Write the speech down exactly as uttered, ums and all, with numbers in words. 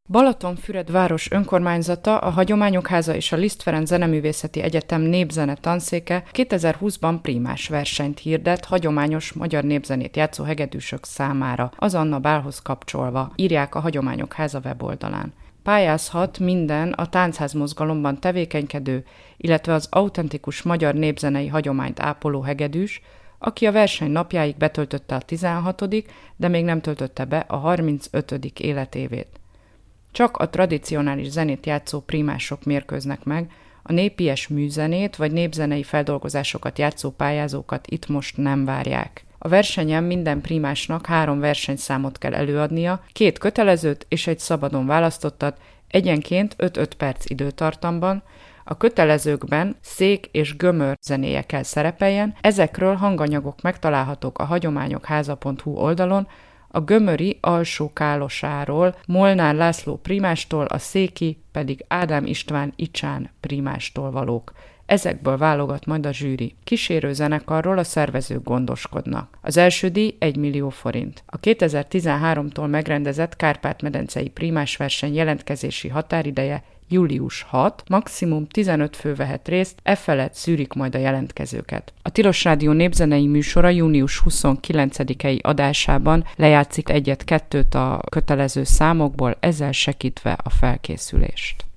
Balatonfüred város önkormányzata, a Hagyományok Háza és a Liszt Ferenc Zeneművészeti Egyetem népzene tanszéke kétezer-húszban prímás versenyt hirdet hagyományos magyar népzenét játszó hegedűsök számára, az Anna Bálhoz kapcsolva, írják a Hagyományok Háza weboldalán. Pályázhat minden a táncház mozgalomban tevékenykedő, illetve az autentikus magyar népzenei hagyományt ápoló hegedűs, aki a verseny napjáig betöltötte a tizenhatodik, de még nem töltötte be a harmincötödik életévét. Csak a tradicionális zenét játszó prímások mérkőznek meg, a népies műzenét vagy népzenei feldolgozásokat játszó pályázókat itt most nem várják. A versenyen minden prímásnak három versenyszámot kell előadnia, két kötelezőt és egy szabadon választottat, egyenként öt-öt perc időtartamban. A kötelezőkben szék és gömör zenéje kell szerepeljen, ezekről hanganyagok megtalálhatók a hagyományokháza pont hu oldalon, a gömöri Alsó Kálosáról, Molnár László prímástól, a széki pedig Ádám István Icsán prímástól valók. Ezekből válogat majd a zsűri. Kísérő zenekarról a szervezők gondoskodnak. Az első díj egy millió forint. A kétezer-tizenháromtól megrendezett Kárpát-medencei prímásverseny jelentkezési határideje július hatodika, maximum tizenöt fő vehet részt, e felett szűrik majd a jelentkezőket. A Tilos Rádió népzenei műsora június huszonkilencedikei adásában lejátszik egyet-kettőt a kötelező számokból, ezzel segítve a felkészülést.